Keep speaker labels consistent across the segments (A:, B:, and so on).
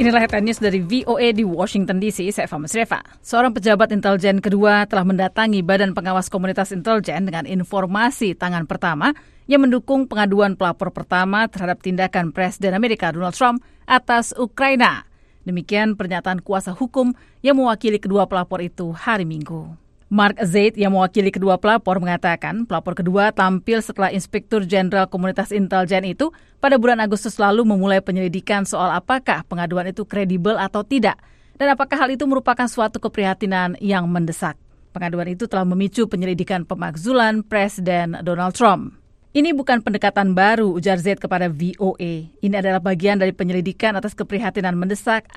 A: Inilah headline news dari VOA di Washington DC, saya Fahmi Sreva. Seorang pejabat intelijen kedua telah mendatangi Badan Pengawas Komunitas Intelijen dengan informasi tangan pertama yang mendukung pengaduan pelapor pertama terhadap tindakan Presiden Amerika Donald Trump atas Ukraina. Demikian pernyataan kuasa hukum yang mewakili kedua pelapor itu hari Minggu. Mark Zaid yang mewakili kedua pelapor mengatakan pelapor kedua tampil setelah Inspektur Jenderal Komunitas Intelijen itu pada bulan Agustus lalu memulai penyelidikan soal apakah pengaduan itu kredibel atau tidak dan apakah hal itu merupakan suatu keprihatinan yang mendesak. Pengaduan itu telah memicu penyelidikan pemakzulan Presiden Donald Trump. Ini bukan pendekatan baru, ujar Zaid kepada VOA. Ini adalah bagian dari penyelidikan atas keprihatinan mendesak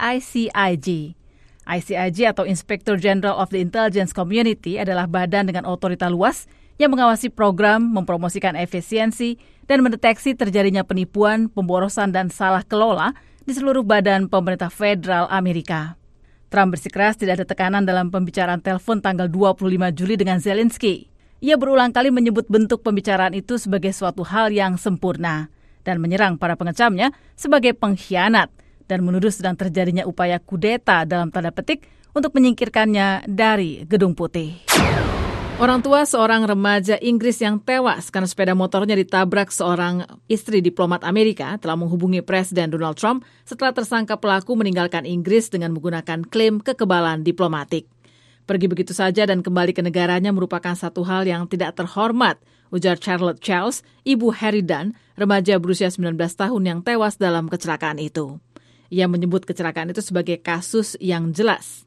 A: ICIG. ICIG atau Inspector General of the Intelligence Community adalah badan dengan otoritas luas yang mengawasi program, mempromosikan efisiensi, dan mendeteksi terjadinya penipuan, pemborosan, dan salah kelola di seluruh badan pemerintah federal Amerika. Trump bersikeras tidak ada tekanan dalam pembicaraan telepon tanggal 25 Juli dengan Zelensky. Ia berulang kali menyebut bentuk pembicaraan itu sebagai suatu hal yang sempurna dan menyerang para pengecamnya sebagai pengkhianat dan menuduh sedang terjadinya upaya kudeta dalam tanda petik untuk menyingkirkannya dari Gedung Putih. Orang tua seorang remaja Inggris yang tewas karena sepeda motornya ditabrak seorang istri diplomat Amerika telah menghubungi Presiden Donald Trump setelah tersangka pelaku meninggalkan Inggris dengan menggunakan klaim kekebalan diplomatik. Pergi begitu saja dan kembali ke negaranya merupakan satu hal yang tidak terhormat, ujar Charlotte Charles, ibu Harry Dunn, remaja berusia 19 tahun yang tewas dalam kecelakaan itu. Ia menyebut kecelakaan itu sebagai kasus yang jelas.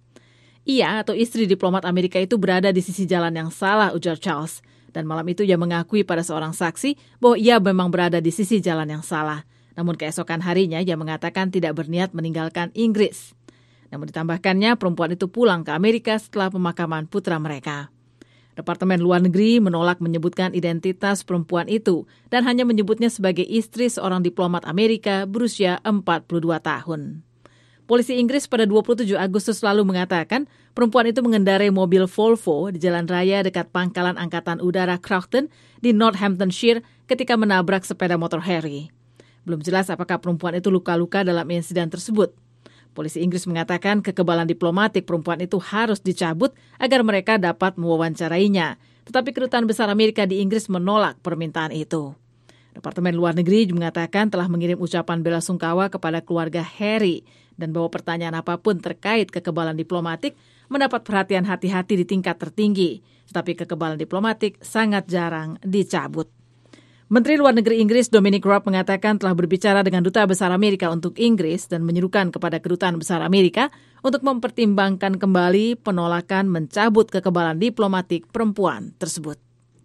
A: Ia atau istri diplomat Amerika itu berada di sisi jalan yang salah, ujar Charles. Dan malam itu ia mengakui pada seorang saksi bahwa ia memang berada di sisi jalan yang salah. Namun keesokan harinya ia mengatakan tidak berniat meninggalkan Inggris. Namun ditambahkannya perempuan itu pulang ke Amerika setelah pemakaman putra mereka. Departemen Luar Negeri menolak menyebutkan identitas perempuan itu dan hanya menyebutnya sebagai istri seorang diplomat Amerika berusia 42 tahun. Polisi Inggris pada 27 Agustus lalu mengatakan perempuan itu mengendarai mobil Volvo di jalan raya dekat pangkalan Angkatan Udara Croughton di Northamptonshire ketika menabrak sepeda motor Harry. Belum jelas apakah perempuan itu luka-luka dalam insiden tersebut. Polisi Inggris mengatakan kekebalan diplomatik perempuan itu harus dicabut agar mereka dapat mewawancarainya. Tetapi Kedutaan Besar Amerika di Inggris menolak permintaan itu. Departemen Luar Negeri mengatakan telah mengirim ucapan bela sungkawa kepada keluarga Harry dan bahwa pertanyaan apapun terkait kekebalan diplomatik mendapat perhatian hati-hati di tingkat tertinggi. Tetapi kekebalan diplomatik sangat jarang dicabut. Menteri Luar Negeri Inggris Dominic Raab mengatakan telah berbicara dengan Duta Besar Amerika untuk Inggris dan menyerukan kepada Kedutaan Besar Amerika untuk mempertimbangkan kembali penolakan mencabut kekebalan diplomatik perempuan tersebut.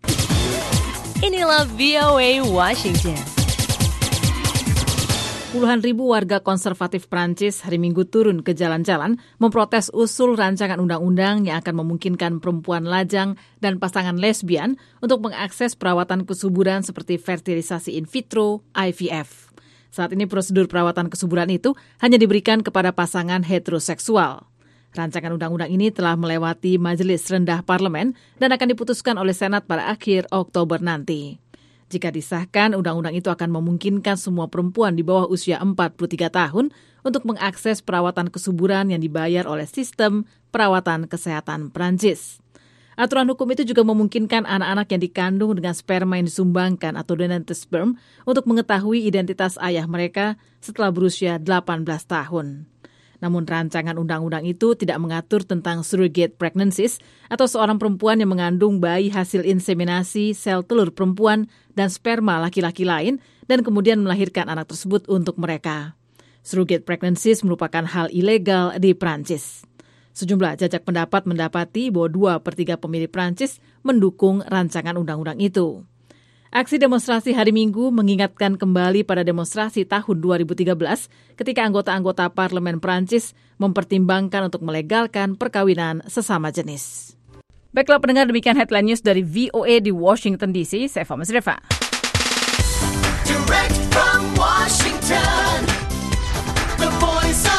B: Inilah VOA Washington.
A: Puluhan ribu warga konservatif Prancis hari Minggu turun ke jalan-jalan memprotes usul rancangan undang-undang yang akan memungkinkan perempuan lajang dan pasangan lesbian untuk mengakses perawatan kesuburan seperti fertilisasi in vitro, IVF. Saat ini prosedur perawatan kesuburan itu hanya diberikan kepada pasangan heteroseksual. Rancangan undang-undang ini telah melewati majelis rendah parlemen dan akan diputuskan oleh Senat pada akhir Oktober nanti. Jika disahkan, undang-undang itu akan memungkinkan semua perempuan di bawah usia 43 tahun untuk mengakses perawatan kesuburan yang dibayar oleh sistem perawatan kesehatan Prancis. Aturan hukum itu juga memungkinkan anak-anak yang dikandung dengan sperma yang disumbangkan atau donated sperm untuk mengetahui identitas ayah mereka setelah berusia 18 tahun. Namun rancangan undang-undang itu tidak mengatur tentang surrogate pregnancies atau seorang perempuan yang mengandung bayi hasil inseminasi sel telur perempuan dan sperma laki-laki lain dan kemudian melahirkan anak tersebut untuk mereka. Surrogate pregnancies merupakan hal ilegal di Prancis. Sejumlah jajak pendapat mendapati bahwa 2/3 pemilih Prancis mendukung rancangan undang-undang itu. Aksi demonstrasi hari Minggu mengingatkan kembali pada demonstrasi tahun 2013 ketika anggota-anggota parlemen Prancis mempertimbangkan untuk melegalkan perkawinan sesama jenis. Baiklah pendengar, demikian headline news dari VOA di Washington DC. Saya Fahmi Sreva.
C: Direct from Washington, the voice